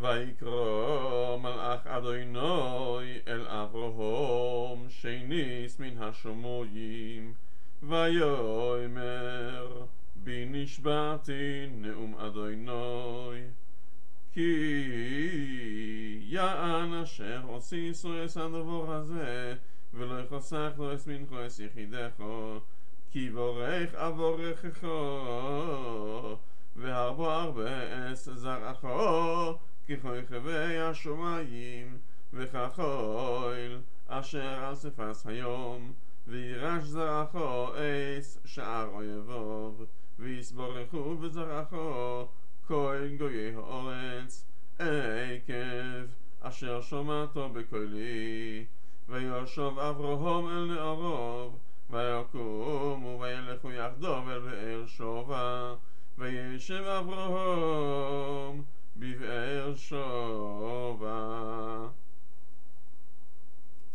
ויקרא מלאך אדוני אל אברהם שניס מן השמיים ויאמר בי נשבעתי נאום אדוני כי יען אשר עשיסו אס הדבר הזה ולא יחסך לו אס מנכו אס יחידך כי בורך אבורכך והרבה הרבה אס זרעך ככוכבי השמיים וכחול אשר על שפת היום וירש זרעך אס שער אויביו ויסברכו בזרעך כל גויי הארץ עקב אשר שמעתו בקולי וישוב אברהם אל נעריו ויקומו וילכו יחדיו אל באר שבע וישב אברהם בבאר שבע